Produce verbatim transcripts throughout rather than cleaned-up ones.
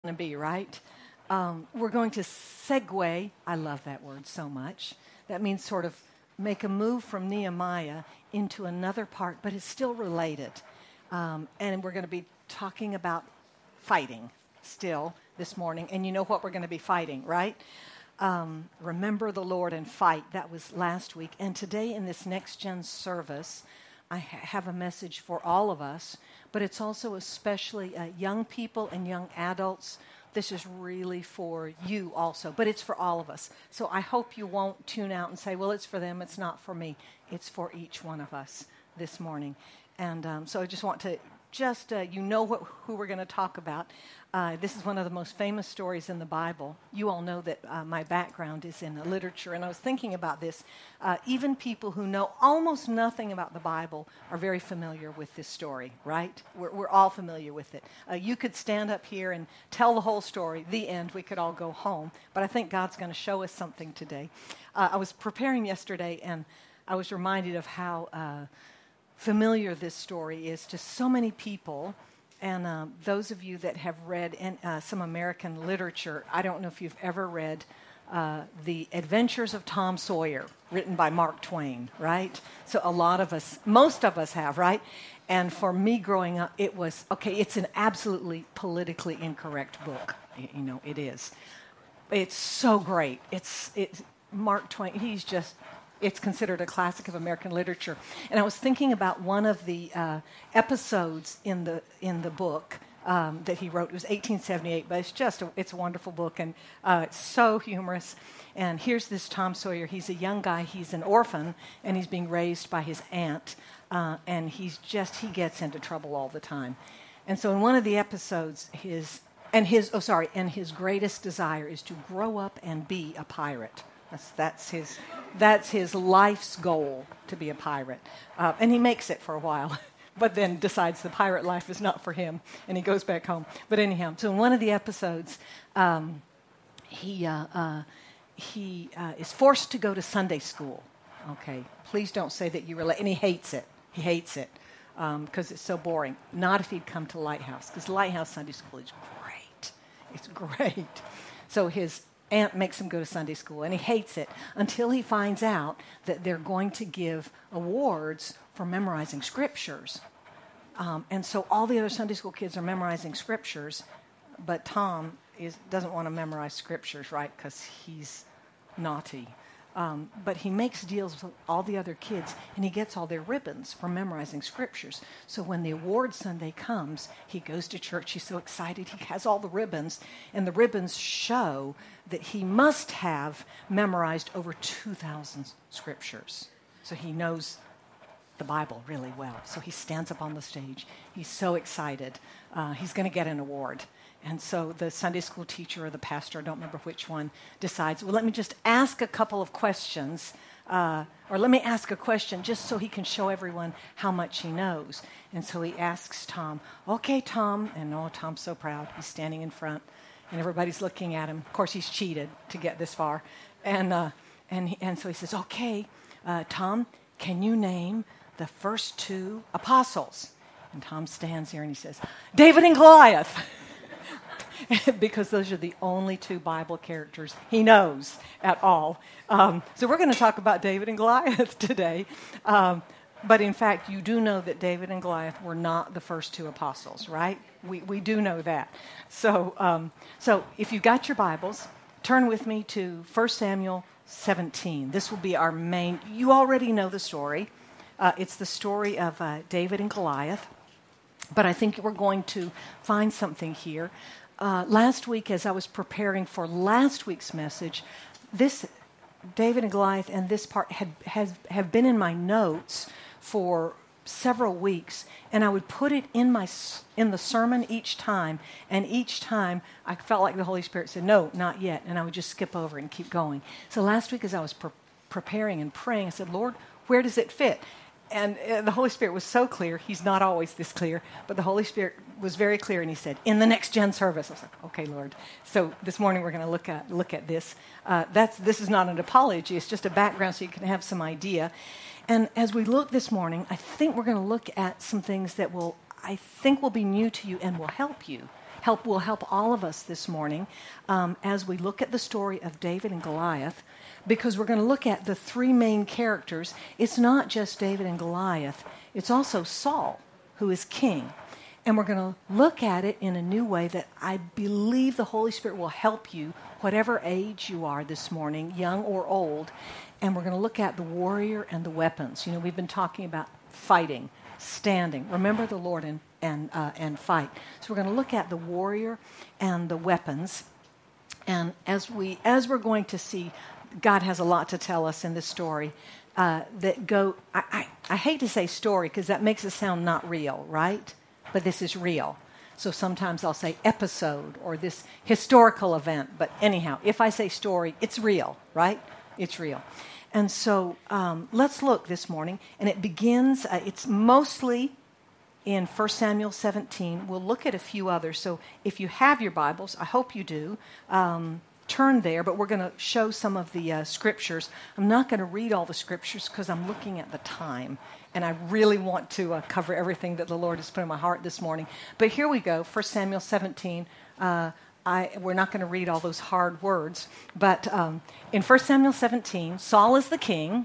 to be, right? Um, we're going to segue. I love that word so much. That means sort of make a move from Nehemiah into another part, but it's still related. Um, and we're going to be talking about fighting still this morning. And you know what we're going to be fighting, right? Um, remember the Lord and fight. That was last week. And today in this Next Gen service, I ha- have a message for all of us, but it's also especially uh, young people and young adults. This is really for you also, but it's for all of us. So I hope you won't tune out and say, well, it's for them, it's not for me. It's for each one of us this morning. And um, so I just want to just, uh, you know what, who we're going to talk about. Uh, this is one of the most famous stories in the Bible. You all know that uh, my background is in literature, and I was thinking about this. Uh, even people who know almost nothing about the Bible are very familiar with this story, right? We're, we're all familiar with it. Uh, you could stand up here and tell the whole story, the end, we could all go home, but I think God's going to show us something today. Uh, I was preparing yesterday, and I was reminded of how uh, familiar this story is to so many people. And uh, those of you that have read in, uh, some American literature, I don't know if you've ever read uh, The Adventures of Tom Sawyer, written by Mark Twain, right? So a lot of us, most of us have, right? And for me growing up, it was, okay, it's an absolutely politically incorrect book. You know, it is. It's so great. It's, it's Mark Twain, he's just... It's considered a classic of American literature. And I was thinking about one of the uh, episodes in the in the book um, that he wrote. It was eighteen seventy-eight, but it's just a, it's a wonderful book, and uh, it's so humorous. And here's this Tom Sawyer. He's a young guy. He's an orphan, and he's being raised by his aunt. Uh, and he's just he gets into trouble all the time. And so in one of the episodes, his and his oh sorry, and his greatest desire is to grow up and be a pirate. That's, that's his that's his life's goal, to be a pirate. Uh, and he makes it for a while, but then decides the pirate life is not for him, and he goes back home. But anyhow, so in one of the episodes, um, he, uh, uh, he uh, is forced to go to Sunday school. Okay, please don't say that you relate. And he hates it. He hates it because um, it's so boring. Not if he'd come to Lighthouse, because Lighthouse Sunday School is great. It's great. So his aunt makes him go to Sunday school, and he hates it until he finds out that they're going to give awards for memorizing scriptures. Um, and so all the other Sunday school kids are memorizing scriptures, but Tom is, doesn't want to memorize scriptures, right, because he's naughty. Um, but he makes deals with all the other kids, and he gets all their ribbons for memorizing scriptures. So when the award Sunday comes, he goes to church. He's so excited. He has all the ribbons, and the ribbons show that he must have memorized over two thousand scriptures. So he knows the Bible really well. So he stands up on the stage. He's so excited. Uh, he's going to get an award. And so the Sunday school teacher or the pastor, I don't remember which one, decides, well, let me just ask a couple of questions, uh, or let me ask a question just so he can show everyone how much he knows. And so he asks Tom, okay, Tom, and oh, Tom's so proud. He's standing in front, and everybody's looking at him. Of course, he's cheated to get this far. And, uh, and, he, and so he says, okay, uh, Tom, can you name the first two apostles? And Tom stands here and he says, David and Goliath. Because those are the only two Bible characters he knows at all. Um, so we're going to talk about David and Goliath today. Um, but in fact, you do know that David and Goliath were not the first two apostles, right? We we do know that. So um, so if you've got your Bibles, turn with me to First Samuel seventeen. This will be our main. You already know the story. Uh, it's the story of uh, David and Goliath. But I think we're going to find something here. Uh, last week, as I was preparing for last week's message, this David and Goliath and this part had has have been in my notes for several weeks, and I would put it in my in the sermon each time, and each time I felt like the Holy Spirit said, "No, not yet," and I would just skip over and keep going. So last week, as I was pre- preparing and praying, I said, "Lord, where does it fit?" And uh, the Holy Spirit was so clear. He's not always this clear, but the Holy Spirit was very clear, and he said, in the Next Gen service. I was like, okay, Lord. So this morning we're going to look at look at this. Uh, that's This is not an apology. It's just a background so you can have some idea. And as we look this morning, I think we're going to look at some things that will, I think will be new to you and will help you help will help all of us this morning um, as we look at the story of David and Goliath, because we're going to look at the three main characters. It's not just David and Goliath. It's also Saul, who is king. And we're going to look at it in a new way that I believe the Holy Spirit will help you, whatever age you are this morning, young or old. And we're going to look at the warrior and the weapons. You know, we've been talking about fighting, standing. Remember the Lord and and uh, and fight. So we're going to look at the warrior and the weapons. And as we as we're going to see, God has a lot to tell us in this story uh, that go. I, I I hate to say story because that makes it sound not real, right? But this is real. So sometimes I'll say episode or this historical event. But anyhow, if I say story, it's real, right? It's real. And so um, let's look this morning. And it begins, uh, it's mostly in First Samuel seventeen. We'll look at a few others. So if you have your Bibles, I hope you do, um, turn there. But we're going to show some of the uh, scriptures. I'm not going to read all the scriptures because I'm looking at the time. And I really want to uh, cover everything that the Lord has put in my heart this morning. But here we go, First Samuel seventeen. Uh, I, we're not going to read all those hard words. But um, in First Samuel seventeen, Saul is the king.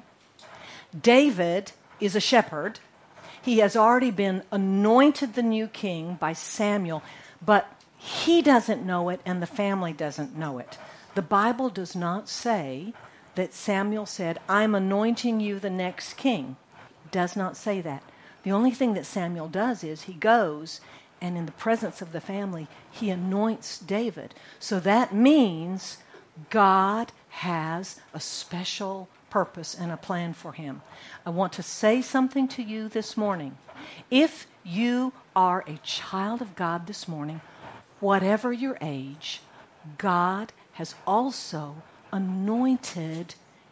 David is a shepherd. He has already been anointed the new king by Samuel, but he doesn't know it and the family doesn't know it. The Bible does not say that Samuel said, I'm anointing you the next king. It does not say that. The only thing that Samuel does is he goes and in the presence of the family, he anoints David. So that means God has a special purpose and a plan for him. I want to say something to you this morning. If you are a child of God this morning, whatever your age, God has also anointed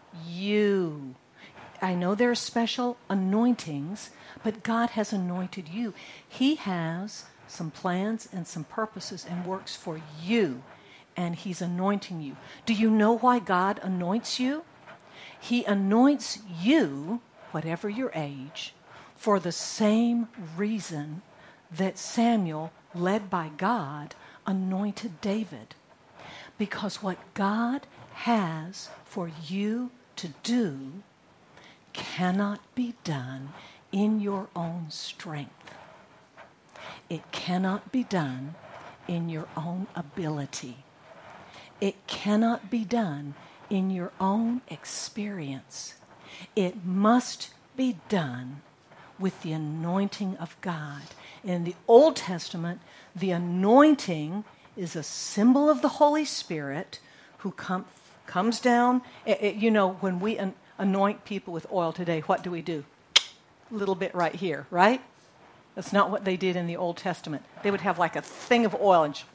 you. I know there are special anointings, but God has anointed you. He has some plans and some purposes and works for you, and he's anointing you. Do you know why God anoints you? He anoints you, whatever your age, for the same reason that Samuel, led by God, anointed David. Because what God has for you to do cannot be done in your own strength. It cannot be done in your own ability. It cannot be done in your own experience. It must be done with the anointing of God. In the Old Testament, the anointing is a symbol of the Holy Spirit who com- comes down. It, it, you know, when we an- anoint people with oil today, what do we do? A little bit right here, right? That's not what they did in the Old Testament. They would have like a thing of oil and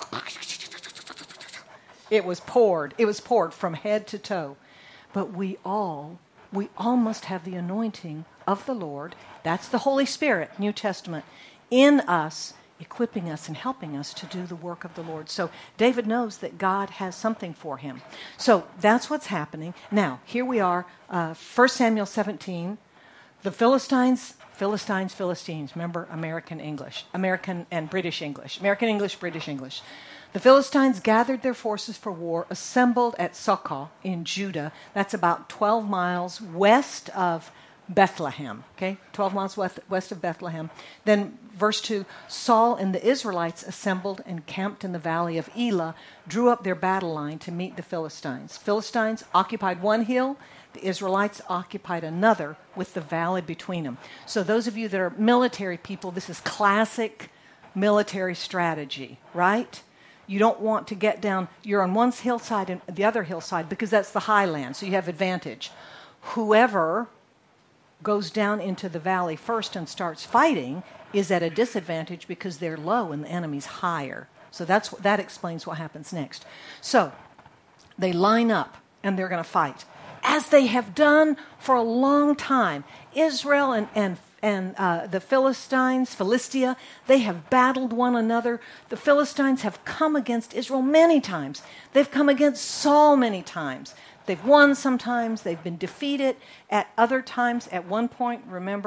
it was poured. It was poured from head to toe. But we all, we all must have the anointing of the Lord. That's the Holy Spirit, New Testament, in us, equipping us and helping us to do the work of the Lord. So David knows that God has something for him. So that's what's happening. Now, here we are, uh, First Samuel seventeen. The Philistines, Philistines, Philistines. Remember, American English. American and British English. American English, British English. The Philistines gathered their forces for war, assembled at Socoh in Judah. That's about twelve miles west of Bethlehem, okay? twelve miles west, west of Bethlehem. Then verse two, Saul and the Israelites assembled and camped in the valley of Elah, drew up their battle line to meet the Philistines. Philistines occupied one hill. The Israelites occupied another with the valley between them. So those of you that are military people, this is classic military strategy, right? You don't want to get down, you're on one hillside and the other hillside because that's the highland, so you have advantage. Whoever goes down into the valley first and starts fighting is at a disadvantage because they're low and the enemy's higher. So that's that explains what happens next. So they line up and they're going to fight, as they have done for a long time. Israel and, and And uh, the Philistines, Philistia, they have battled one another. The Philistines have come against Israel many times. They've come against Saul many times. They've won sometimes. They've been defeated at other times. At one point, remember,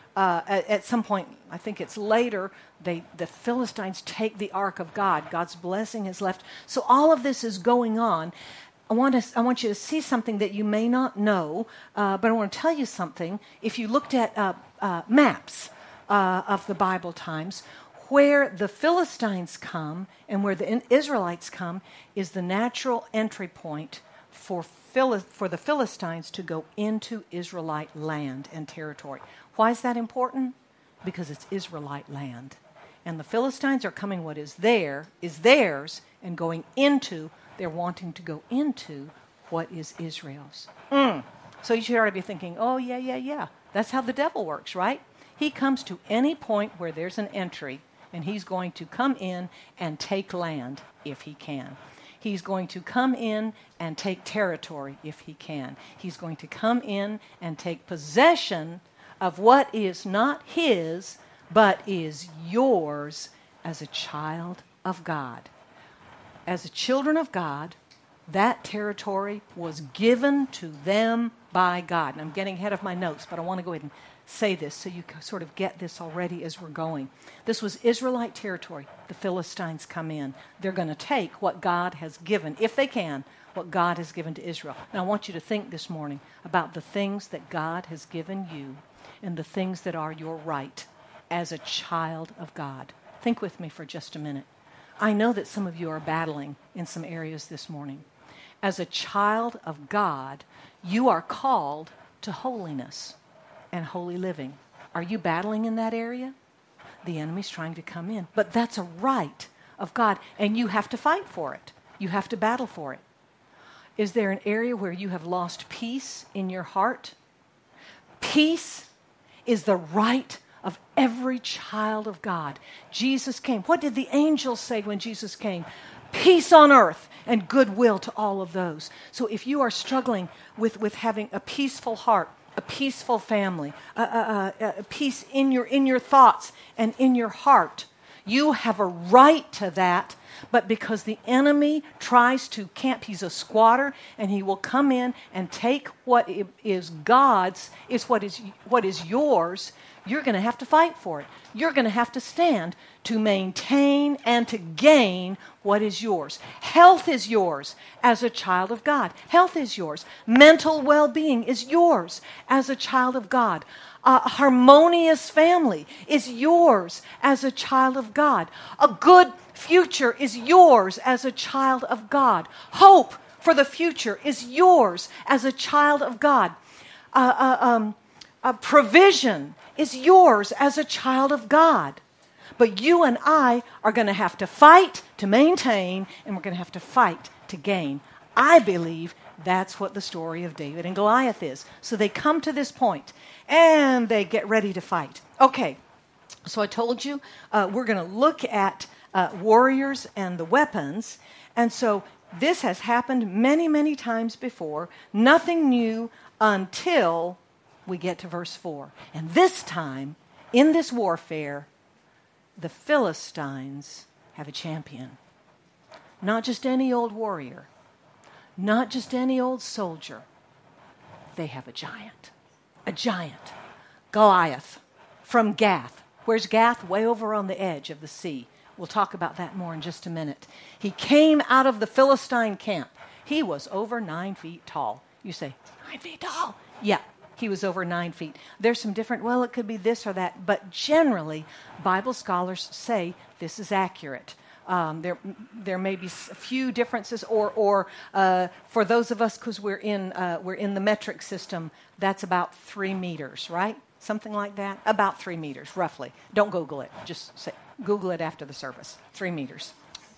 uh, at, at some point, I think it's later, they, the Philistines take the ark of God. God's blessing is left. So all of this is going on. I want, to, I want you to see something that you may not know, uh, but I want to tell you something. If you looked at uh, uh, maps uh, of the Bible times, where the Philistines come and where the Israelites come is the natural entry point for, Phil- for the Philistines to go into Israelite land and territory. Why is that important? Because it's Israelite land. And the Philistines are coming what is there, is theirs, and going into, they're wanting to go into what is Israel's. Mm. So you should already be thinking, oh, yeah, yeah, yeah. That's how the devil works, right? He comes to any point where there's an entry, and he's going to come in and take land if he can. He's going to come in and take territory if he can. He's going to come in and take possession of what is not his, but is yours as a child of God. As a children of God, that territory was given to them by God. And I'm getting ahead of my notes, but I want to go ahead and say this so you can sort of get this already as we're going. This was Israelite territory. The Philistines come in. They're going to take what God has given, if they can, what God has given to Israel. Now I want you to think this morning about the things that God has given you and the things that are your right as a child of God. Think with me for just a minute. I know that some of you are battling in some areas this morning. As a child of God, you are called to holiness and holy living. Are you battling in that area? The enemy's trying to come in. But that's a right of God, and you have to fight for it. You have to battle for it. Is there an area where you have lost peace in your heart? Peace is the right of every child of God. Jesus came. What did the angels say when Jesus came? Peace on earth and goodwill to all of those. So if you are struggling with, with having a peaceful heart, a peaceful family, a, a, a, a peace in your, in your thoughts and in your heart, you have a right to that. But because the enemy tries to camp, he's a squatter, and he will come in and take what is God's, is what is what is yours. You're going to have to fight for it. You're going to have to stand to maintain and to gain what is yours. Health is yours as a child of God. Health is yours. Mental well-being is yours as a child of God. A harmonious family is yours as a child of God. A good future is yours as a child of God. Hope for the future is yours as a child of God. Uh, uh, um, uh, provision is yours as a child of God. But you and I are going to have to fight to maintain, and we're going to have to fight to gain. I believe that's what the story of David and Goliath is. So they come to this point, and they get ready to fight. Okay, so I told you uh, we're going to look at uh, warriors and the weapons. And so this has happened many, many times before. Nothing new until we get to verse four. And this time, in this warfare, the Philistines have a champion. Not just any old warrior. Not just any old soldier. They have a giant. A giant. Goliath from Gath. Where's Gath? Way over on the edge of the sea. We'll talk about that more in just a minute. He came out of the Philistine camp. He was over nine feet tall. You say, nine feet tall? Yeah, he was over nine feet. There's some different, well, it could be this or that, but generally, Bible scholars say this is accurate. Um, there, there may be a few differences, or, or uh, for those of us, because we're in, uh, we're in the metric system, that's about three meters, right? Something like that. About three meters, roughly. Don't Google it. Just say, Google it after the service. Three meters,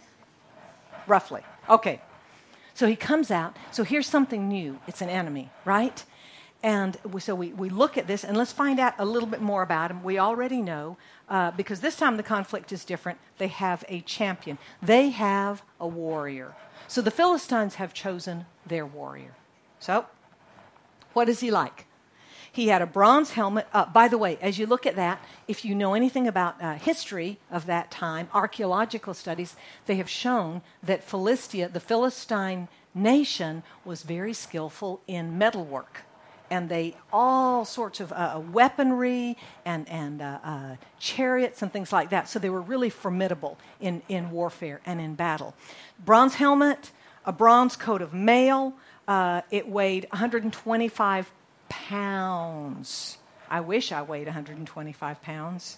roughly. Okay. So he comes out. So here's something new. It's an enemy, right? And we, so we, we look at this, and let's find out a little bit more about him. We already know, uh, because this time the conflict is different. They have a champion. They have a warrior. So the Philistines have chosen their warrior. So what is he like? He had a bronze helmet. Uh, by the way, as you look at that, if you know anything about uh, history of that time, archaeological studies, they have shown that Philistia, the Philistine nation, was very skillful in metalwork and they all sorts of uh, weaponry and, and uh, uh, chariots and things like that. So they were really formidable in, in warfare and in battle. Bronze helmet, a bronze coat of mail. Uh, it weighed one hundred twenty-five pounds. I wish I weighed one hundred twenty-five pounds.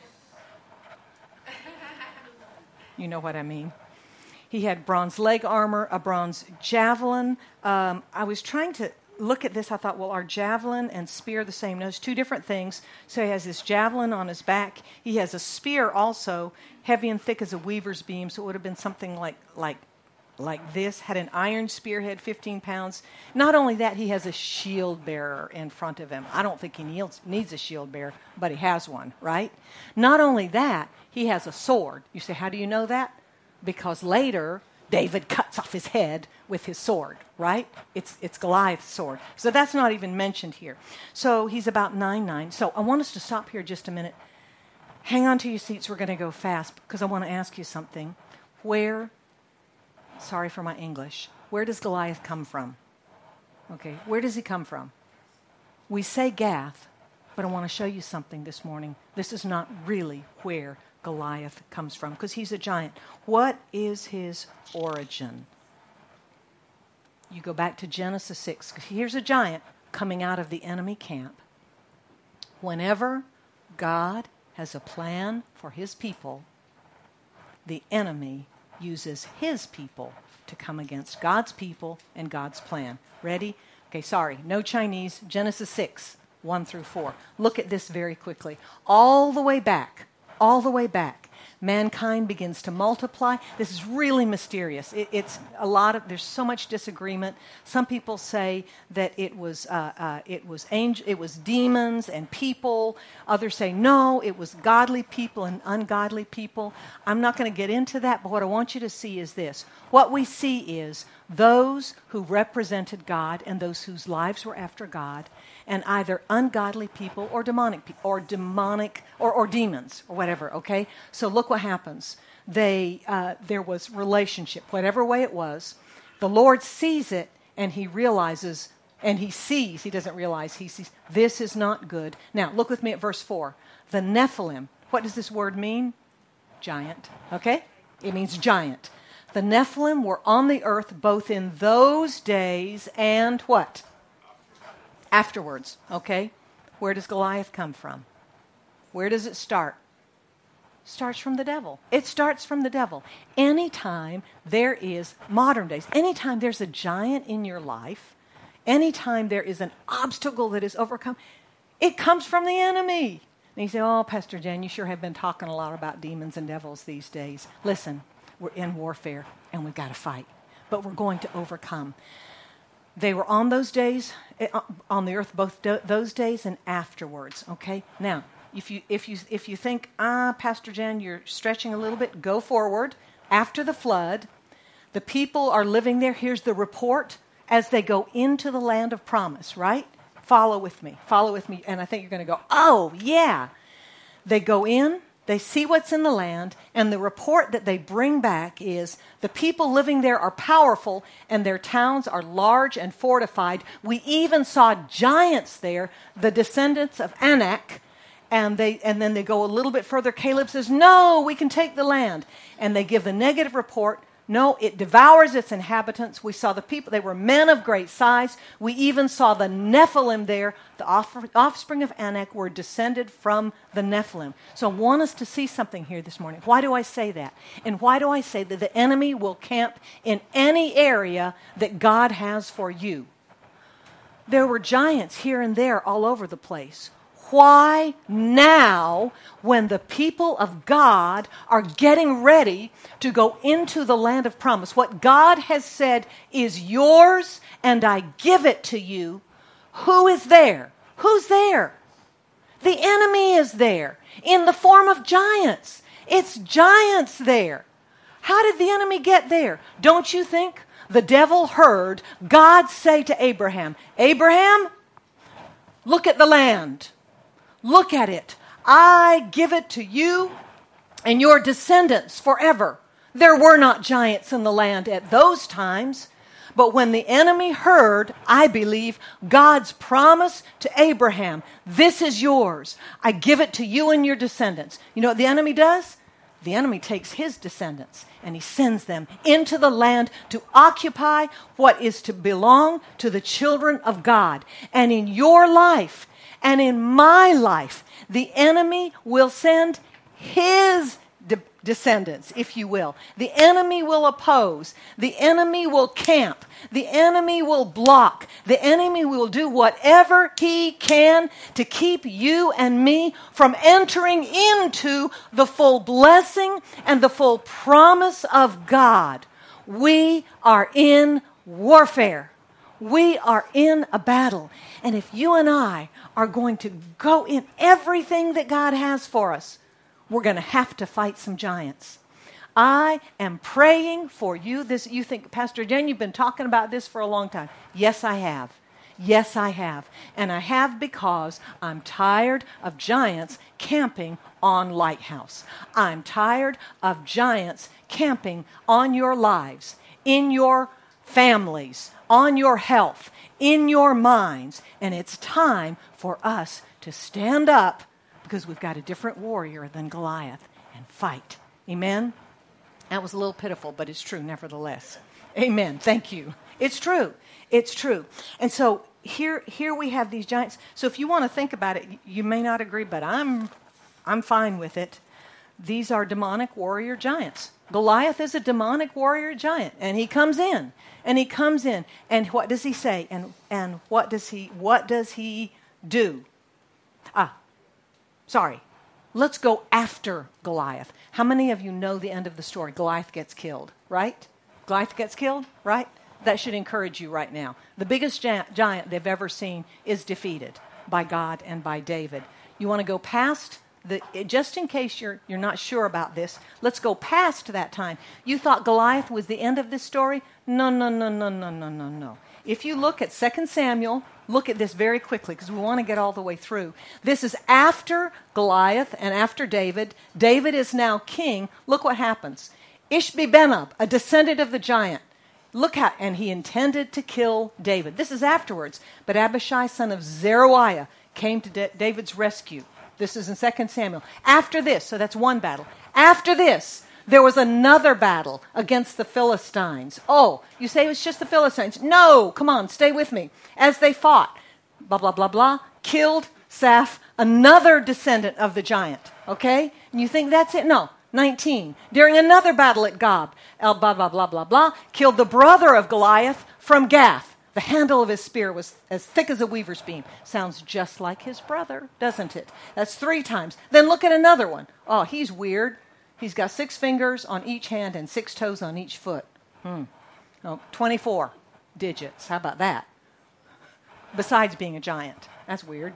You know what I mean. He had bronze leg armor, a bronze javelin. Um, I was trying to look at this. I thought, well, are javelin and spear the same? No, it's two different things. So he has this javelin on his back. He has a spear also, heavy and thick as a weaver's beam. So it would have been something like like like this. Had an iron spearhead, fifteen pounds. Not only that, he has a shield bearer in front of him. I don't think he needs, needs a shield bearer, but he has one, right? Not only that, he has a sword. You say, how do you know that? Because later, David cuts off his head with his sword, right? It's it's Goliath's sword. So that's not even mentioned here. So he's about nine nine. So I want us to stop here just a minute. Hang on to your seats. We're going to go fast because I want to ask you something. Where, sorry for my English, where does Goliath come from? Okay, where does he come from? We say Gath, but I want to show you something this morning. This is not really where Goliath comes from, because he's a giant. What is his origin? You go back to Genesis six. Here's a giant coming out of the enemy camp. Whenever God has a plan for his people, the enemy uses his people to come against God's people and God's plan. Ready? Okay, sorry, no Chinese. Genesis six, one through four. Look at this very quickly. All the way back. All the way back, mankind begins to multiply. This is really mysterious. It, it's a lot of. There's so much disagreement. Some people say that it was uh, uh, it was angel, it was demons and people. Others say no, it was godly people and ungodly people. I'm not going to get into that, but what I want you to see is this: what we see is those who represented God and those whose lives were after God, and either ungodly people or demonic people, or demonic, or, or demons, or whatever, okay? So look what happens. They, uh, there was relationship, whatever way it was. The Lord sees it, and he realizes, and he sees, he doesn't realize, he sees, this is not good. Now, look with me at verse four. The Nephilim, what does this word mean? Giant, okay? It means giant. The Nephilim were on the earth both in those days and what? Afterwards, okay? Where does Goliath come from? Where does it start? Starts from the devil. It starts from the devil. Anytime there is, modern days, anytime there's a giant in your life, anytime there is an obstacle that is overcome, it comes from the enemy. And you say, oh, Pastor Jan, you sure have been talking a lot about demons and devils these days. Listen, we're in warfare and we've got to fight, but we're going to overcome. They were on those days, on the earth, both do, those days and afterwards, okay? Now, if you if you if you think, ah, Pastor Jan, you're stretching a little bit, go forward. After the flood, the people are living there. Here's the report as they go into the land of promise, right? Follow with me. Follow with me. And I think you're going to go, oh, yeah. They go in. They see what's in the land, and the report that they bring back is the people living there are powerful, and their towns are large and fortified. We even saw giants there, the descendants of Anak, and they and then they go a little bit further. Caleb says, no, we can take the land. And they give the negative report. No, it devours its inhabitants. We saw the people, they were men of great size. We even saw the Nephilim there. The offspring of Anak were descended from the Nephilim. So I want us to see something here this morning. Why do I say that? And why do I say that the enemy will camp in any area that God has for you? There were giants here and there all over the place. Why now, when the people of God are getting ready to go into the land of promise, what God has said is yours and I give it to you, who is there? Who's there? The enemy is there in the form of giants. It's giants there. How did the enemy get there? Don't you think the devil heard God say to Abraham, Abraham, look at the land. Look at it. I give it to you and your descendants forever. There were not giants in the land at those times. But when the enemy heard, I believe, God's promise to Abraham, this is yours. I give it to you and your descendants. You know what the enemy does? The enemy takes his descendants and he sends them into the land to occupy what is to belong to the children of God. And in your life and in my life, the enemy will send his de- descendants, if you will. The enemy will oppose. The enemy will camp. The enemy will block. The enemy will do whatever he can to keep you and me from entering into the full blessing and the full promise of God. We are in warfare. We are in a battle. And if you and I are going to go in everything that God has for us, we're going to have to fight some giants. I am praying for you. This, you think, Pastor Jen, you've been talking about this for a long time. Yes, I have. Yes, I have. And I have because I'm tired of giants camping on Lighthouse. I'm tired of giants camping on your lives, in your families, on your health, in your minds. And it's time for us to stand up because we've got a different warrior than Goliath and fight. Amen? That was a little pitiful, but it's true nevertheless. Amen. Thank you. It's true. It's true. And so here, here we have these giants. So if you want to think about it, you may not agree, but I'm, I'm fine with it. These are demonic warrior giants. Goliath is a demonic warrior giant, and he comes in, and he comes in, and what does he say? And and what does he what does he do? Ah, sorry. Let's go after Goliath. How many of you know the end of the story? Goliath gets killed, right? Goliath gets killed, right? That should encourage you right now. The biggest gi- giant they've ever seen is defeated by God and by David. You want to go past the, just in case you're you're not sure about this, let's go past that time. You thought Goliath was the end of this story? No, no, no, no, no, no, no, no. If you look at Second Samuel, look at this very quickly because we want to get all the way through. This is after Goliath and after David. David is now king. Look what happens. Ishbi-benob, a descendant of the giant. Look how, and he intended to kill David. This is afterwards. But Abishai, son of Zeruiah, came to Da- David's rescue. This is in Second Samuel. After this, so that's one battle. After this, there was another battle against the Philistines. Oh, you say it was just the Philistines. No, come on, stay with me. As they fought, blah, blah, blah, blah, killed Saph, another descendant of the giant. Okay? And you think that's it? No. nineteen. During another battle at Gob, El blah, blah, blah, blah, blah, killed the brother of Goliath from Gath. The handle of his spear was as thick as a weaver's beam. Sounds just like his brother, doesn't it? That's three times. Then look at another one. Oh, he's weird. He's got six fingers on each hand and six toes on each foot. Hmm. Oh, twenty-four digits. How about that? Besides being a giant. That's weird.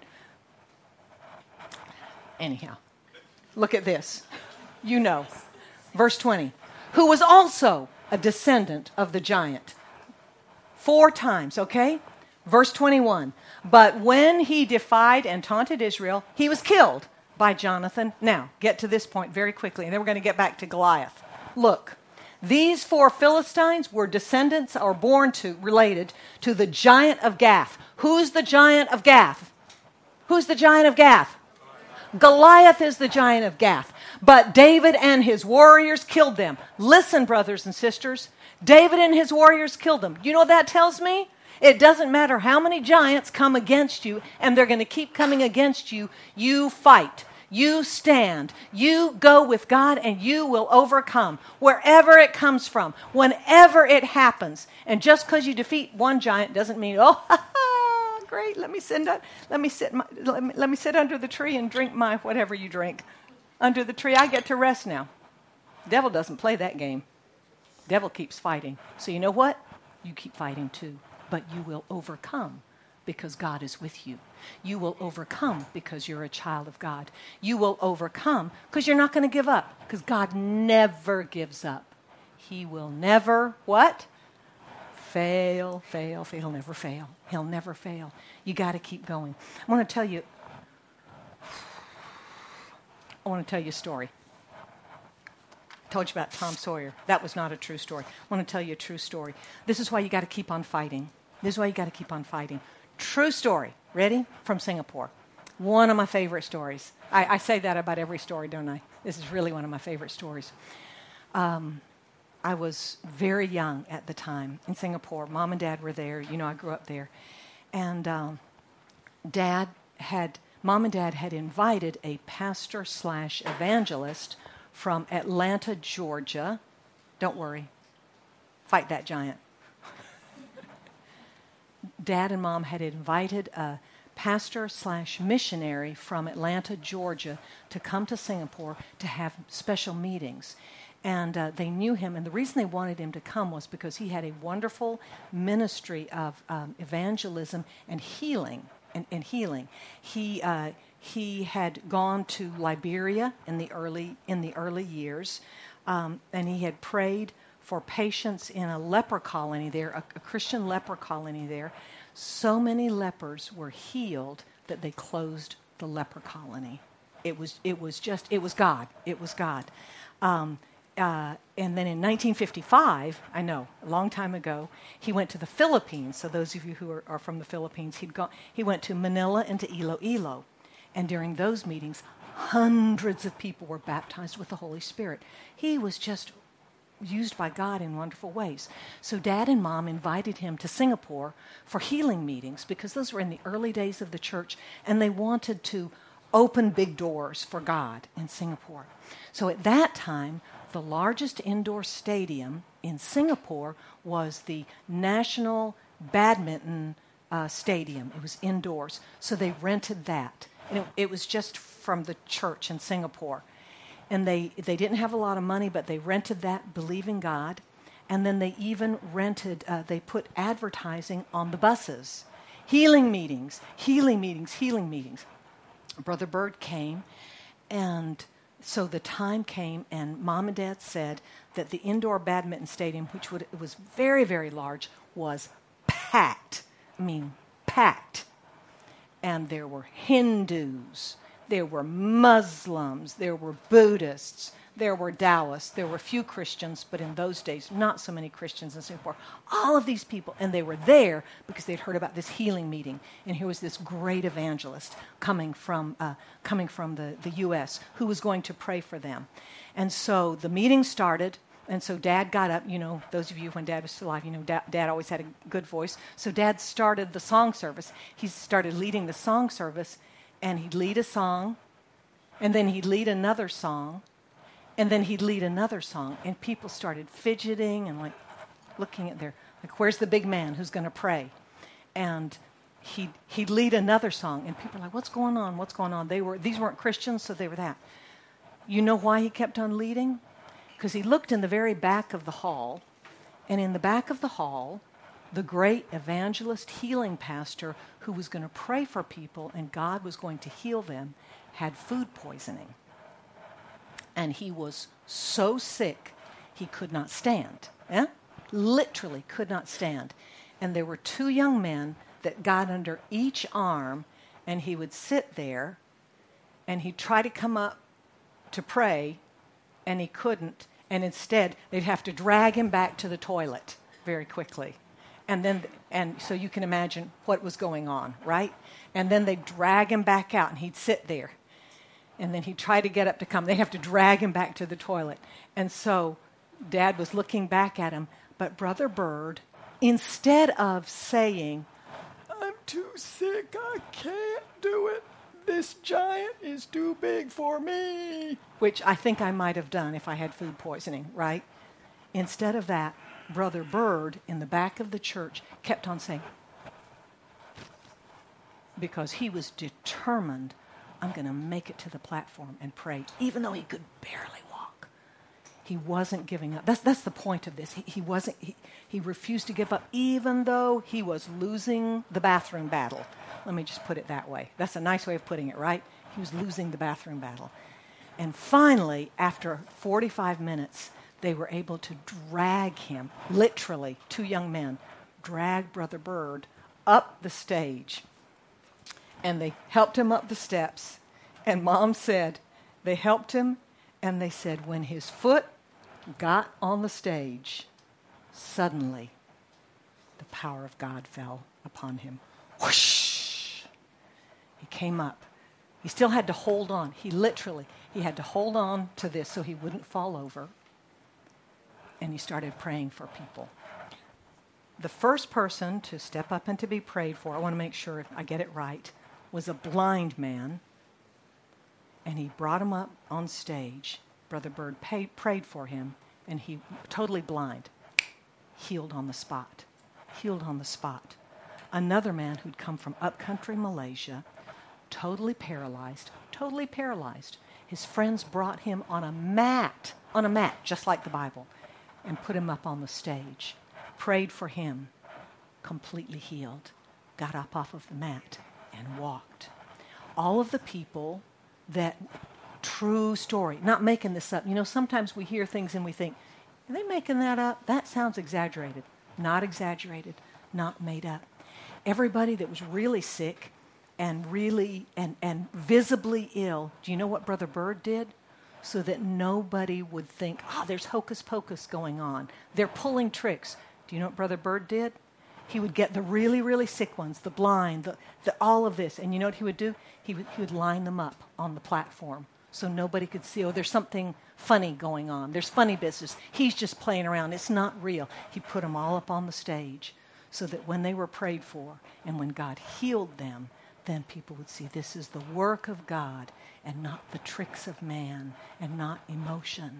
Anyhow, look at this. You know. Verse twenty. Who was also a descendant of the giant. Four times, okay? Verse twenty-one. But when he defied and taunted Israel, he was killed by Jonathan. Now, get to this point very quickly, and then we're going to get back to Goliath. Look, these four Philistines were descendants or born to, related to the giant of Gath. Who's the giant of Gath? Who's the giant of Gath? Goliath is the giant of Gath. But David and his warriors killed them. Listen, brothers and sisters, David and his warriors killed them. You know what that tells me? It doesn't matter how many giants come against you, and they're going to keep coming against you. You fight. You stand. You go with God, and you will overcome wherever it comes from, whenever it happens. And just because you defeat one giant doesn't mean, oh, ha, ha, great, let me sit, let me sit, my, let me, let me sit under the tree and drink my whatever you drink. Under the tree, I get to rest now. The devil doesn't play that game. The devil keeps fighting. So you know what? You keep fighting too. But you will overcome because God is with you. You will overcome because you're a child of God. You will overcome because you're not going to give up, because God never gives up. He will never, what? Fail, fail, fail. He'll never fail. He'll never fail. You got to keep going. I want to tell you, I want to tell you a story. told you about Tom Sawyer. That was not a true story. I want to tell you a true story. This is why you got to keep on fighting. This is why you got to keep on fighting. True story. Ready? From Singapore. One of my favorite stories. I, I say that about every story, don't I? This is really one of my favorite stories. Um, I was very young at the time in Singapore. Mom and Dad were there. You know, I grew up there. And um, Dad had, Mom and Dad had invited a pastor slash evangelist from Atlanta, Georgia. Don't worry. Fight that giant. Dad and Mom had invited a pastor slash missionary from Atlanta, Georgia, to come to Singapore to have special meetings. And uh, they knew him, and the reason they wanted him to come was because he had a wonderful ministry of um, evangelism and healing. And, and healing. He uh, he had gone to Liberia in the early in the early years, um, and he had prayed for patients in a leper colony there, a, a Christian leper colony there. So many lepers were healed that they closed the leper colony. It was it was just it was God. It was God. Um, Uh, and then in nineteen fifty-five, I know, a long time ago, he went to the Philippines. So those of you who are, are from the Philippines, he'd gone, he went to Manila and to Iloilo. And during those meetings, hundreds of people were baptized with the Holy Spirit. He was just used by God in wonderful ways. So Dad and Mom invited him to Singapore for healing meetings because those were in the early days of the church, and they wanted to open big doors for God in Singapore. So at that time, the largest indoor stadium in Singapore was the National Badminton uh, Stadium. It was indoors. So they rented that. And it, it was just from the church in Singapore. And they, they didn't have a lot of money, but they rented that, believing God. And then they even rented, uh, they put advertising on the buses. Healing meetings, healing meetings, healing meetings. Brother Bird came, and so the time came, and Mom and Dad said that the indoor badminton stadium, which would, it was very, very large, was packed. I mean, packed. And there were Hindus, there were Muslims, there were Buddhists, there were Taoists, there were few Christians, but in those days, not so many Christians in Singapore. All of these people, and they were there because they'd heard about this healing meeting. And here was this great evangelist coming from uh, coming from the, the U S who was going to pray for them. And so the meeting started, and so Dad got up. You know, those of you when Dad was still alive, you know, Dad, Dad always had a good voice. So Dad started the song service. He started leading the song service, and he'd lead a song, and then he'd lead another song, and then he'd lead another song, and people started fidgeting and like looking at their, like, where's the big man who's going to pray? And he'd, he'd lead another song, and people were like, what's going on? What's going on? They were, these weren't Christians, so they were that. You know why he kept on leading? Because he looked in the very back of the hall, and in the back of the hall, the great evangelist healing pastor who was going to pray for people and God was going to heal them had food poisoning. And he was so sick, he could not stand. Eh? Literally could not stand. And there were two young men that got under each arm, and he would sit there, and he'd try to come up to pray, and he couldn't. And instead, they'd have to drag him back to the toilet very quickly. And then, and so you can imagine what was going on, right? And then they'd drag him back out, and he'd sit there. And then he'd try to get up to come. They'd have to drag him back to the toilet. And so Dad was looking back at him. But Brother Bird, instead of saying, I'm too sick, I can't do it. This giant is too big for me, which I think I might have done if I had food poisoning, right? Instead of that, Brother Bird in the back of the church kept on saying, because he was determined, I'm going to make it to the platform and pray, even though he could barely walk. He wasn't giving up. That's that's the point of this. He, he wasn't. He, he refused to give up, even though he was losing the bathroom battle. Let me just put it that way. That's a nice way of putting it, right? He was losing the bathroom battle. And finally, after forty-five minutes, they were able to drag him, literally, two young men, drag Brother Bird up the stage. And they helped him up the steps. And Mom said, they helped him, and they said, when his foot got on the stage, suddenly the power of God fell upon him. Whoosh! He came up. He still had to hold on. He literally, he had to hold on to this so he wouldn't fall over. And he started praying for people. The first person to step up and to be prayed for, I want to make sure I get it right, was a blind man. And he brought him up on stage. Brother Bird pay, prayed for him, and he, totally blind, healed on the spot. Healed on the spot. Another man who'd come from upcountry Malaysia, totally paralyzed, totally paralyzed. His friends brought him on a mat, on a mat, just like the Bible, and put him up on the stage. Prayed for him, completely healed, got up off of the mat and walked. All of the people that, true story, not making this up. You know, sometimes we hear things and we think, are they making that up? That sounds exaggerated. Not exaggerated, not made up. Everybody that was really sick and really and, and visibly ill, do you know what Brother Bird did? So that nobody would think, oh, there's hocus pocus going on. They're pulling tricks. Do you know what Brother Bird did? He would get the really, really sick ones, the blind, the, the all of this. And you know what he would do? He would, he would line them up on the platform so nobody could see, oh, there's something funny going on. There's funny business. He's just playing around. It's not real. He put them all up on the stage so that when they were prayed for and when God healed them, then people would see this is the work of God and not the tricks of man and not emotion.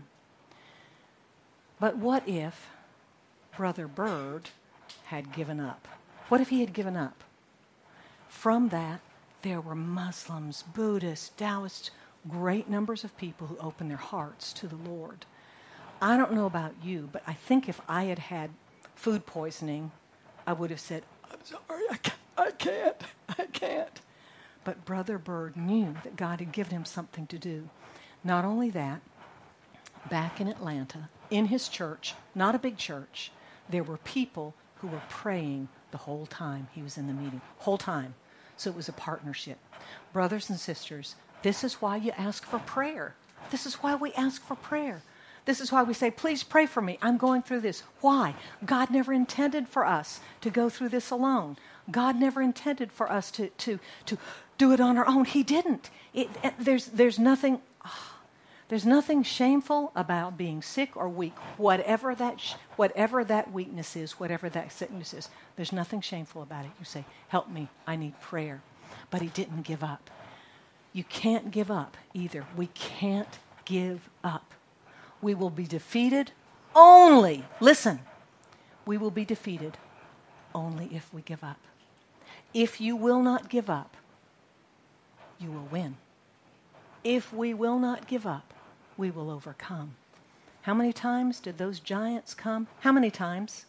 But what if Brother Bird had given up? What if he had given up? From that, there were Muslims, Buddhists, Taoists, great numbers of people who opened their hearts to the Lord. I don't know about you, but I think if I had had food poisoning, I would have said, I'm sorry, I can't, I can't, I can't. But Brother Bird knew that God had given him something to do. Not only that, back in Atlanta, in his church, not a big church, there were people who were praying the whole time he was in the meeting, whole time. So it was a partnership. Brothers and sisters, this is why you ask for prayer. This is why we ask for prayer. This is why we say, please pray for me. I'm going through this. Why? God never intended for us to go through this alone. God never intended for us to, to, to do it on our own. He didn't. It, it, there's, there's nothing... Oh, There's nothing shameful about being sick or weak, whatever that sh- whatever that weakness is, whatever that sickness is. There's nothing shameful about it. You say, help me, I need prayer. But he didn't give up. You can't give up either. We can't give up. We will be defeated only, listen, we will be defeated only if we give up. If you will not give up, you will win. If we will not give up, we will overcome. How many times did those giants come? How many times?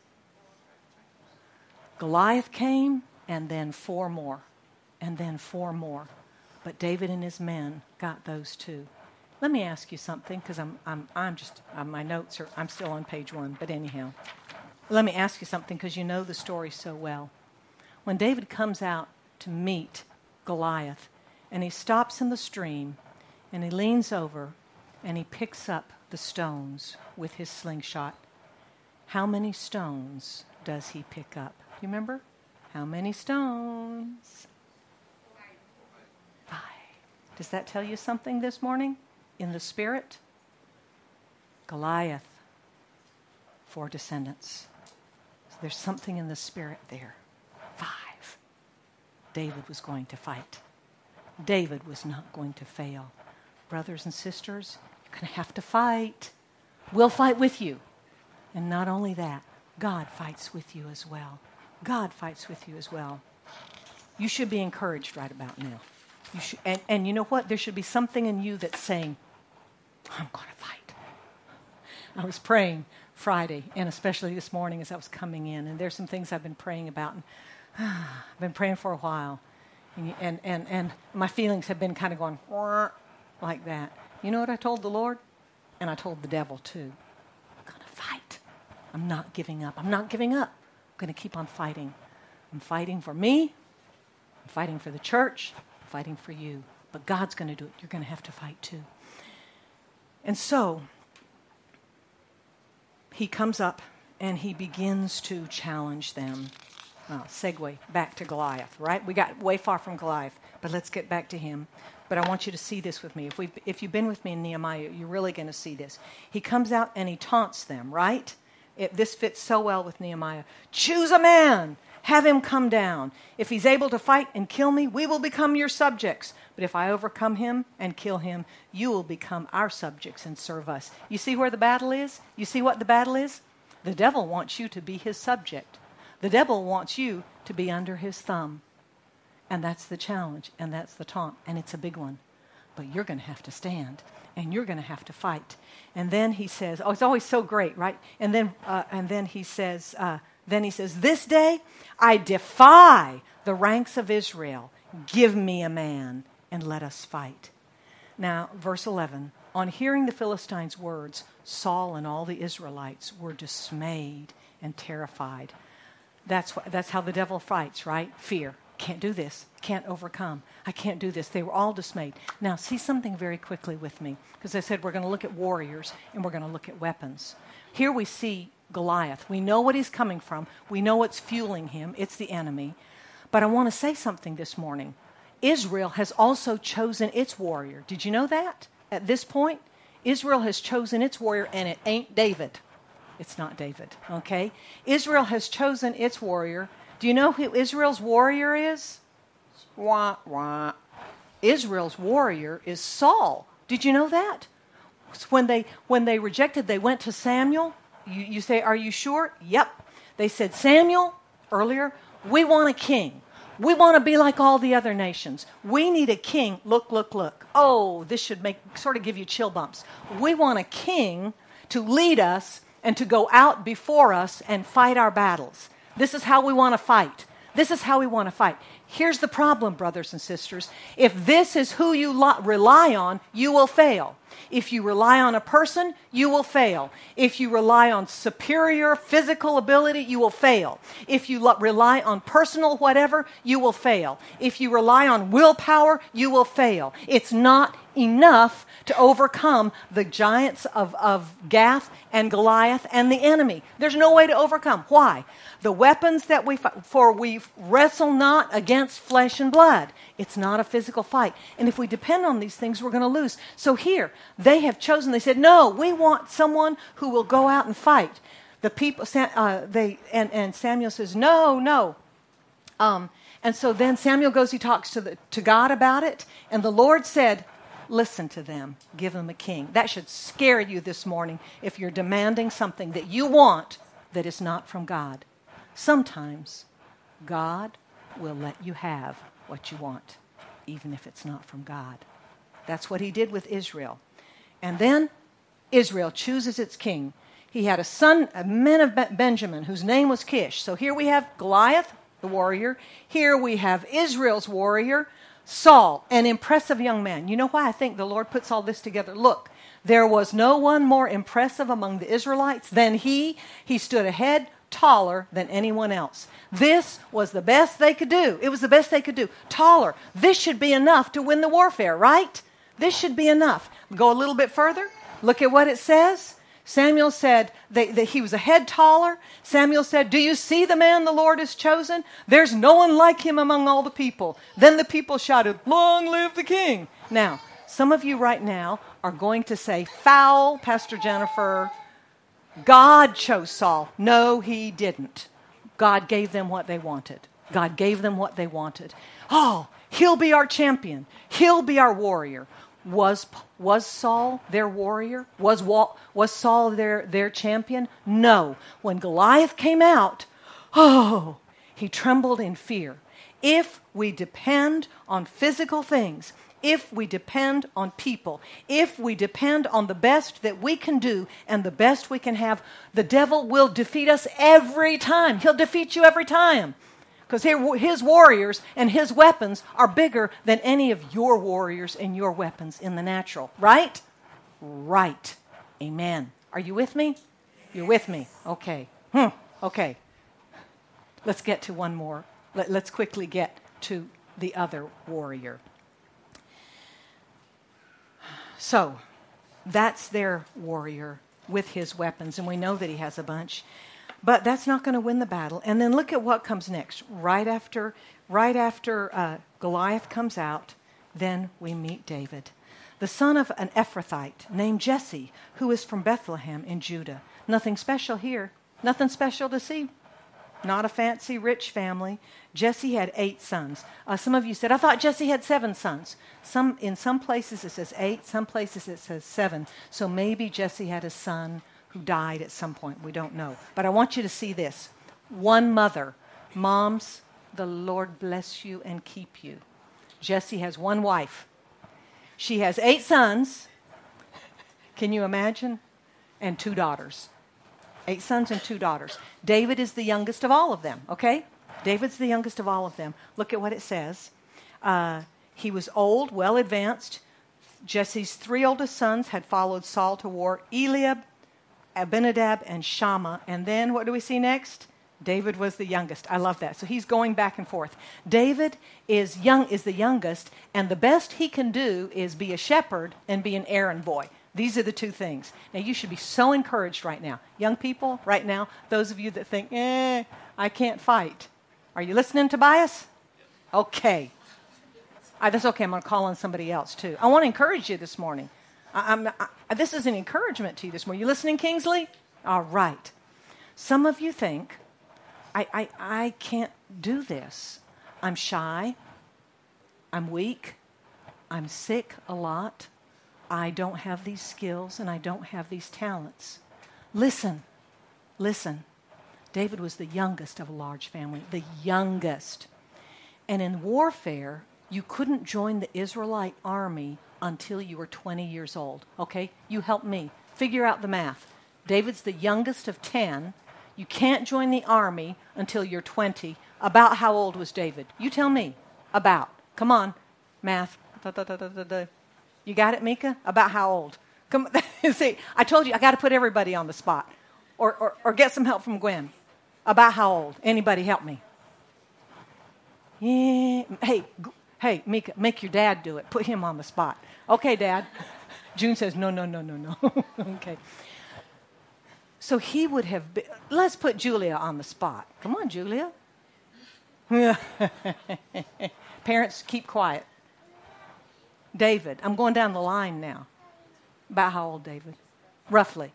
Goliath came, and then four more, and then four more. But David and his men got those two. Let me ask you something, because I'm, I'm, I'm just, uh, my notes are, I'm still on page one, but anyhow. Let me ask you something, because you know the story so well. When David comes out to meet Goliath, and he stops in the stream, and he leans over, and he picks up the stones with his slingshot. How many stones does he pick up? Do you remember? How many stones? Five. Does that tell you something this morning? In the spirit? Goliath, four descendants. So there's something in the spirit there. Five. David was going to fight. David was not going to fail. Brothers and sisters, you're going to have to fight. We'll fight with you. And not only that, God fights with you as well. God fights with you as well. You should be encouraged right about now. You should, and, and you know what? There should be something in you that's saying, I'm going to fight. I was praying Friday, and especially this morning as I was coming in, and there's some things I've been praying about. And, uh, I've been praying for a while, and, and, and, and my feelings have been kind of going like that. You know what I told the Lord? And I told the devil too. I'm going to fight. I'm not giving up. I'm not giving up. I'm going to keep on fighting. I'm fighting for me. I'm fighting for the church. I'm fighting for you. But God's going to do it. You're going to have to fight too. And so, he comes up and he begins to challenge them. Well, segue back to Goliath, right? We got way far from Goliath, but let's get back to him. But I want you to see this with me. If we, if you've been with me in Nehemiah, you're really going to see this. He comes out and he taunts them, right? It, this fits so well with Nehemiah. Choose a man. Have him come down. If he's able to fight and kill me, we will become your subjects. But if I overcome him and kill him, you will become our subjects and serve us. You see where the battle is? You see what the battle is? The devil wants you to be his subject. The devil wants you to be under his thumb. And that's the challenge, and that's the taunt, and it's a big one. But you're going to have to stand, and you're going to have to fight. And then he says, oh, it's always so great, right? And then, uh, and then he says, uh, then he says, this day I defy the ranks of Israel. Give me a man, and let us fight. Now, verse eleven, on hearing the Philistines' words, Saul and all the Israelites were dismayed and terrified. That's what, that's how the devil fights, right? Fear. Can't do this. Can't overcome. I can't do this. They were all dismayed. Now, see something very quickly with me. Because I said we're going to look at warriors and we're going to look at weapons. Here we see Goliath. We know what he's coming from. We know what's fueling him. It's the enemy. But I want to say something this morning. Israel has also chosen its warrior. Did you know that? At this point, Israel has chosen its warrior, and it ain't David. It's not David, okay? Israel has chosen its warrior. Do you know who Israel's warrior is? Wah, wah. Israel's warrior is Saul. Did you know that? When they when they rejected, they went to Samuel. You, you say, are you sure? Yep. They said, Samuel, earlier, we want a king. We want to be like all the other nations. We need a king. Look, look, look. Oh, this should make sort of give you chill bumps. We want a king to lead us and to go out before us and fight our battles. This is how we want to fight. This is how we want to fight. Here's the problem, brothers and sisters. If this is who you lo- rely on, you will fail. If you rely on a person, you will fail. If you rely on superior physical ability, you will fail. If you lo- rely on personal whatever, you will fail. If you rely on willpower, you will fail. It's not enough to overcome the giants of, of Gath and Goliath and the enemy. There's no way to overcome. Why? The weapons that we fight, for we wrestle not against flesh and blood. It's not a physical fight. And if we depend on these things, we're going to lose. So here, they have chosen, they said, no, we want someone who will go out and fight. The people, uh, they, and, and Samuel says, no, no. Um, and so then Samuel goes, he talks to, the, to God about it. And the Lord said, listen to them, give them a king. That should scare you this morning if you're demanding something that you want that is not from God. Sometimes God will let you have what you want, even if it's not from God. That's what he did with Israel. And then Israel chooses its king. He had a son, a man of Benjamin, whose name was Kish. So here we have Goliath, the warrior. Here we have Israel's warrior, Saul, an impressive young man. You know why I think the Lord puts all this together? Look, there was no one more impressive among the Israelites than he. He stood ahead, taller than anyone else. This was the best they could do. It was the best they could do. Taller. This should be enough to win the warfare, right? This should be enough. Go a little bit further. Look at what it says. Samuel said that, that he was a head taller. Samuel said, do you see the man the Lord has chosen? There's no one like him among all the people. Then the people shouted, long live the king. Now, some of you right now are going to say, foul, Pastor Jennifer. God chose Saul. No, he didn't. God gave them what they wanted. God gave them what they wanted. Oh, he'll be our champion. He'll be our warrior. Was was Saul their warrior? Was was Saul their, their champion? No. When Goliath came out, oh, he trembled in fear. If we depend on physical things, if we depend on people, if we depend on the best that we can do and the best we can have, the devil will defeat us every time. He'll defeat you every time. Because his warriors and his weapons are bigger than any of your warriors and your weapons in the natural. Right? Right. Amen. Are you with me? You're with me. Okay. Hmm. Okay. Let's get to one more. Let, let's quickly get to the other warrior. So, that's their warrior. with his weapons, and we know that he has a bunch. But that's not going to win the battle. And then look at what comes next. Right after, right after uh, Goliath comes out, then we meet David, the son of an Ephrathite named Jesse, who is from Bethlehem in Judah. Nothing special here. Nothing special to see. Not a fancy, rich family. Jesse had eight sons. Uh, some of you said, I thought Jesse had seven sons. Some, in some places it says eight, some places it says seven. So maybe Jesse had a son who died at some point. We don't know. But I want you to see this. One mother. Moms, the Lord bless you and keep you. Jesse has one wife. She has eight sons. Can you imagine? And two daughters. Eight sons and two daughters. David is the youngest of all of them, okay? David's the youngest of all of them. Look at what it says. Uh, he was old, well advanced. Jesse's three oldest sons had followed Saul to war. Eliab, Abinadab, and Shammah. And then what do we see next? David was the youngest. I love that. So he's going back and forth. David is young, is the youngest, and the best he can do is be a shepherd and be an errand boy. These are the two things. Now, you should be so encouraged right now. Young people, right now, those of you that think, eh, I can't fight. Are you listening, Tobias? Okay. Uh, that's okay. I'm going to call on somebody else, too. I want to encourage you this morning. I, I'm, I, this is an encouragement to you this morning. You listening, Kingsley? All right. Some of you think, I, I, I can't do this. I'm shy. I'm weak. I'm sick a lot. I don't have these skills and I don't have these talents. Listen, listen. David was the youngest of a large family, the youngest. And in warfare, you couldn't join the Israelite army until you were twenty years old. Okay? You help me. Figure out the math. David's the youngest of ten. You can't join the army until you're twenty. About how old was David? You tell me. About. Come on. Math. Da, da, da, da, da, da. You got it, Mika? About how old? Come see, I told you I got to put everybody on the spot. Or, or or get some help from Gwen. About how old? Anybody help me? Yeah. Hey, g- hey, Mika, make your dad do it. Put him on the spot. Okay, Dad. June says, no, no, no, no, no. Okay. So he would have been, let's put Julia on the spot. Come on, Julia. Parents, keep quiet. David, I'm going down the line now. About how old, David? Roughly.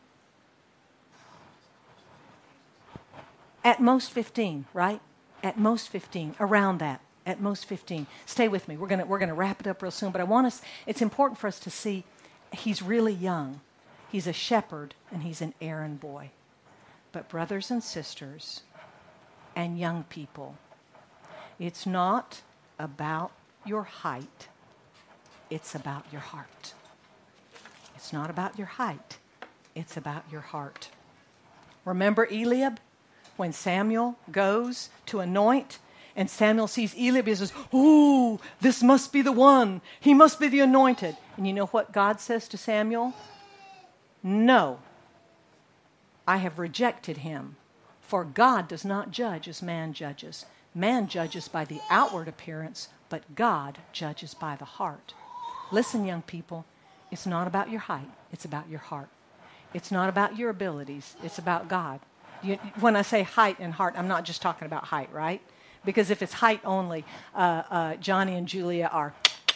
At most fifteen, right? At most fifteen, around that. At most fifteen. Stay with me. We're gonna we're gonna wrap it up real soon. But I want us. It's important for us to see. He's really young. He's a shepherd and he's an errand boy. But brothers and sisters, and young people, it's not about your height. It's about your heart. It's not about your height. It's about your heart. Remember Eliab? When Samuel goes to anoint and Samuel sees Eliab, he says, ooh, this must be the one. He must be the anointed. And you know what God says to Samuel? No, I have rejected him. For God does not judge as man judges. Man judges by the outward appearance, but God judges by the heart. Listen, young people, it's not about your height. It's about your heart. It's not about your abilities. It's about God. You, when I say height and heart, I'm not just talking about height, right? Because if it's height only, uh, uh, Johnny and Julia are,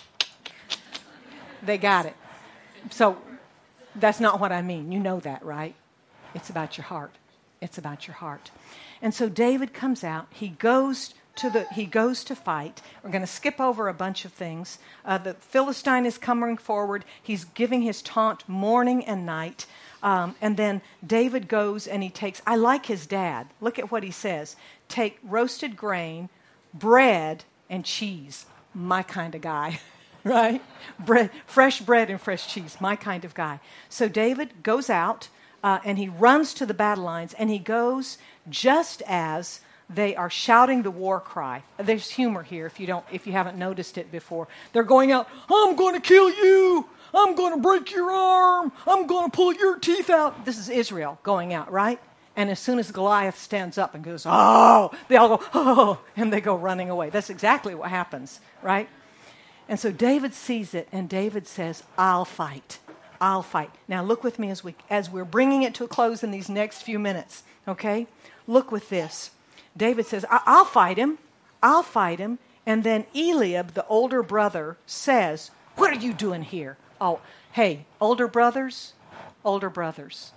they got it. So that's not what I mean. You know that, right? It's about your heart. It's about your heart. And so David comes out. He goes to the. He goes to fight. We're going to skip over a bunch of things. Uh, the Philistine is coming forward. He's giving his taunt morning and night. Um, and then David goes and he takes. I like his dad. Look at what he says. Take roasted grain, bread, and cheese. My kind of guy. Right? Bread, fresh bread and fresh cheese. My kind of guy. So David goes out. Uh, and he runs to the battle lines, and he goes just as they are shouting the war cry. There's humor here if you don't, if you haven't noticed it before. They're going out, I'm going to kill you. I'm going to break your arm. I'm going to pull your teeth out. This is Israel going out, right? And as soon as Goliath stands up and goes, oh, they all go, oh, and they go running away. That's exactly what happens, right? And so David sees it, and David says, I'll fight. I'll fight. Now look with me as, we, as we're bringing it to a close in these next few minutes, okay? Look with this. David says, I- I'll fight him. I'll fight him. And then Eliab, the older brother, says, what are you doing here? Oh, hey, older brothers, older brothers,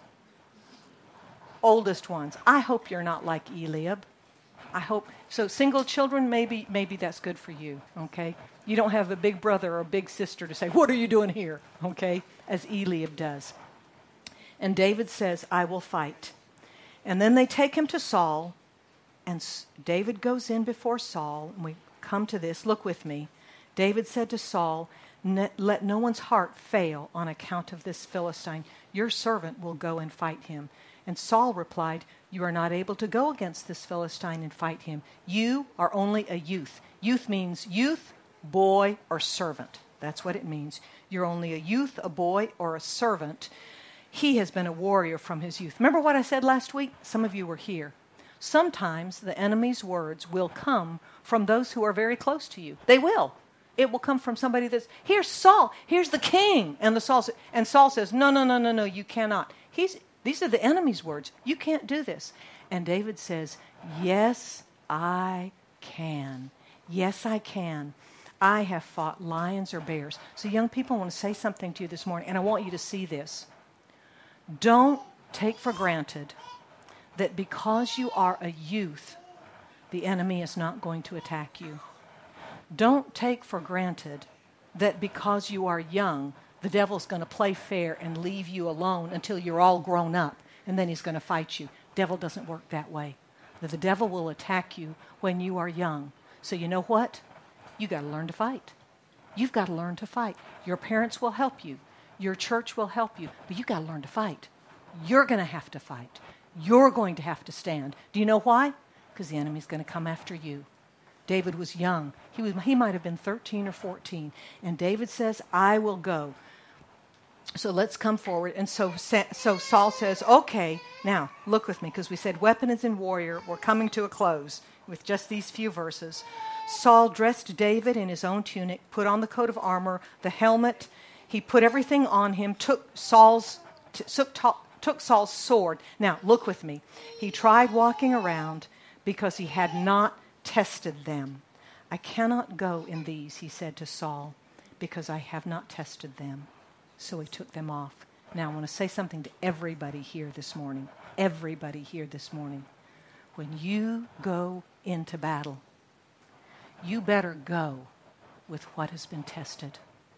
oldest ones. I hope you're not like Eliab. I hope. So single children, maybe maybe that's good for you, okay? You don't have a big brother or a big sister to say, what are you doing here, okay, as Eliab does. And David says, I will fight. And then they take him to Saul, and David goes in before Saul, and we come to this. Look with me. David said to Saul, let no one's heart fail on account of this Philistine. Your servant will go and fight him. And Saul replied, you are not able to go against this Philistine and fight him. You are only a youth. Youth means youth, boy, or servant. That's what it means. You're only a youth, a boy, or a servant. He has been a warrior from his youth. Remember what I said last week? Some of you were here. Sometimes the enemy's words will come from those who are very close to you. They will. It will come from somebody that's, here's Saul, here's the king. And the Saul and Saul says, no, no, no, no, no, you cannot. He's These are the enemy's words. You can't do this. And David says, yes, I can. Yes, I can. I have fought lions or bears. So young people, I want to say something to you this morning, and I want you to see this. Don't take for granted that because you are a youth, the enemy is not going to attack you. Don't take for granted that because you are young, the devil's going to play fair and leave you alone until you're all grown up, and then he's going to fight you. Devil doesn't work that way. The devil will attack you when you are young. So you know what? You got to learn to fight. You've got to learn to fight. Your parents will help you. Your church will help you. But you got to learn to fight. You're going to have to fight. You're going to have to stand. Do you know why? Because the enemy's going to come after you. David was young. He was, he might have been thirteen or fourteen. And David says, I will go. So let's come forward. And so, so Saul says, okay, now look with me, because we said weapon is in warrior. We're coming to a close with just these few verses. Saul dressed David in his own tunic, put on the coat of armor, the helmet. He put everything on him, took Saul's, t- took, took Saul's sword. Now look with me. He tried walking around because he had not tested them. I cannot go in these, he said to Saul, because I have not tested them. So he took them off. Now I want to say something to everybody here this morning. Everybody here this morning. When you go into battle, you better go with what has been tested.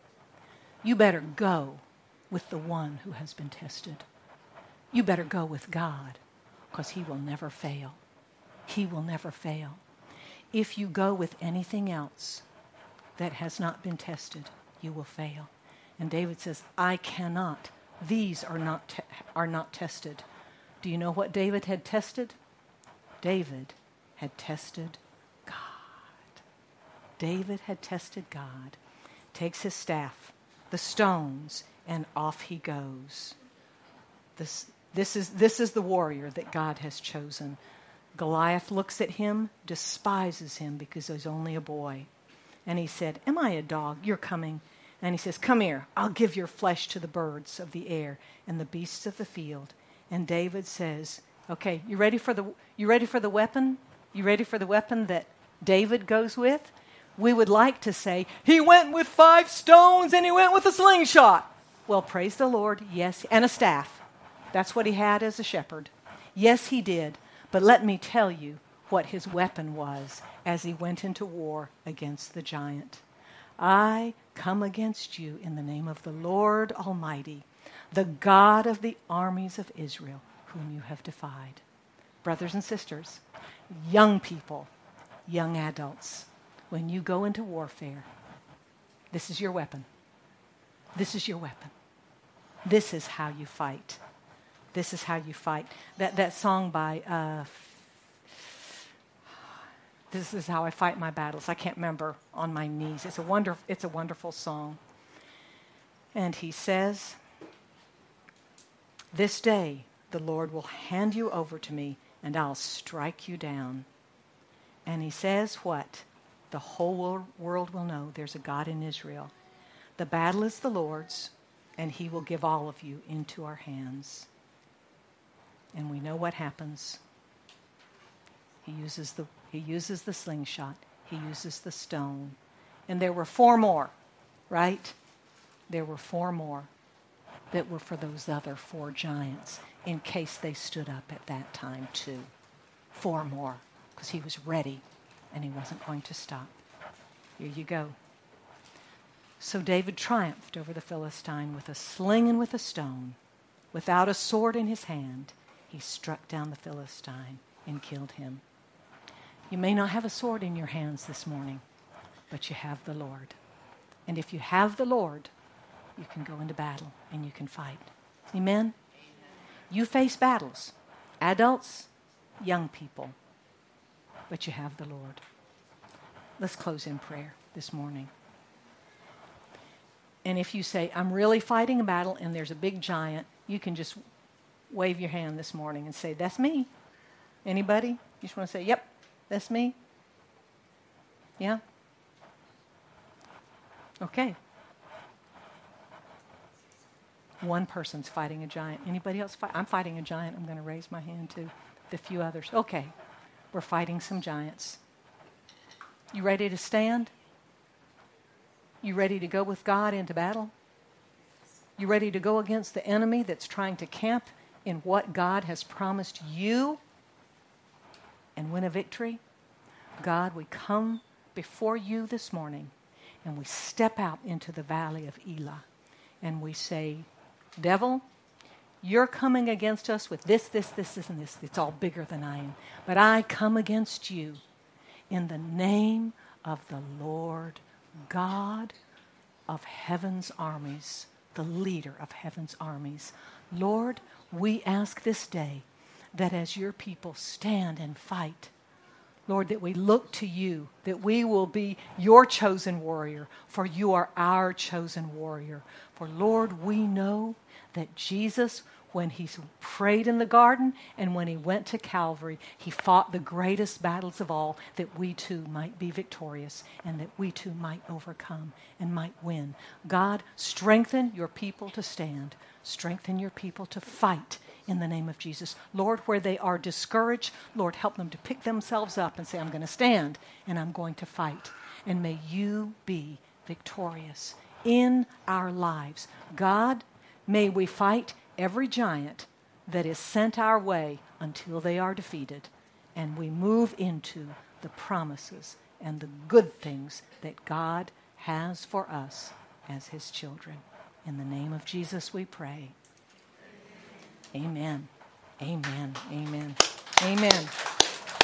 You better go with the one who has been tested. You better go with God, because he will never fail. He will never fail. If you go with anything else that has not been tested, you will fail. And David says, I cannot. These are not te- are not tested. Do you know what David had tested? David had tested God. David had tested God. Takes his staff, the stones, and off he goes. This, this is, this is the warrior that God has chosen. Goliath looks at him, despises him because he's only a boy. And he said, am I a dog? You're coming. And he says, come here, I'll give your flesh to the birds of the air and the beasts of the field. And David says, okay, you ready for the you ready for the weapon? You ready for the weapon that David goes with? We would like to say, he went with five stones and he went with a slingshot. Well, praise the Lord, yes, and a staff. That's what he had as a shepherd. Yes, he did. But let me tell you what his weapon was as he went into war against the giant. I come against you in the name of the Lord Almighty, the God of the armies of Israel, whom you have defied. Brothers and sisters, young people, young adults, when you go into warfare, this is your weapon. This is your weapon. This is how you fight. This is how you fight. That that song by, uh, this is how I fight my battles. I can't remember, On My Knees. It's a wonder, it's a wonderful song. And he says, this day the Lord will hand you over to me and I'll strike you down. And he says what? The whole world will know there's a God in Israel. The battle is the Lord's. and he will give all of you into our hands. And we know what happens. He uses the, he uses the slingshot. He uses the stone. And there were four more, right? There were four more that were for those other four giants in case they stood up at that time too. Four more, because he was ready and he wasn't going to stop. Here you go. So David triumphed over the Philistine with a sling and with a stone. Without a sword in his hand, he struck down the Philistine and killed him. You may not have a sword in your hands this morning, but you have the Lord. And if you have the Lord, you can go into battle and you can fight. Amen? Amen. You face battles, adults, young people, but you have the Lord. Let's close in prayer this morning. And if you say, I'm really fighting a battle and there's a big giant, you can just wave your hand this morning and say, that's me. Anybody? You just want to say, yep, that's me? Yeah? Okay. One person's fighting a giant. Anybody else fight? I'm fighting a giant. I'm going to raise my hand too. The few others. Okay. We're fighting some giants. You ready to stand? You ready to go with God into battle? You ready to go against the enemy that's trying to camp in what God has promised you and win a victory? God, we come before you this morning and we step out into the valley of Elah and we say, devil, you're coming against us with this, this, this, this, and this. It's all bigger than I am. But I come against you in the name of the Lord God of heaven's armies, the leader of heaven's armies. Lord, we ask this day that as your people stand and fight, Lord, that we look to you, that we will be your chosen warrior, for you are our chosen warrior. For Lord, we know that Jesus, when he prayed in the garden and when he went to Calvary, he fought the greatest battles of all, that we too might be victorious and that we too might overcome and might win. God, strengthen your people to stand. Strengthen your people to fight in the name of Jesus. Lord, where they are discouraged, Lord, help them to pick themselves up and say, I'm going to stand and I'm going to fight. And may you be victorious in our lives. God, may we fight every giant that is sent our way until they are defeated, and we move into the promises and the good things that God has for us as his children. In the name of Jesus we pray. Amen. Amen. Amen. Amen.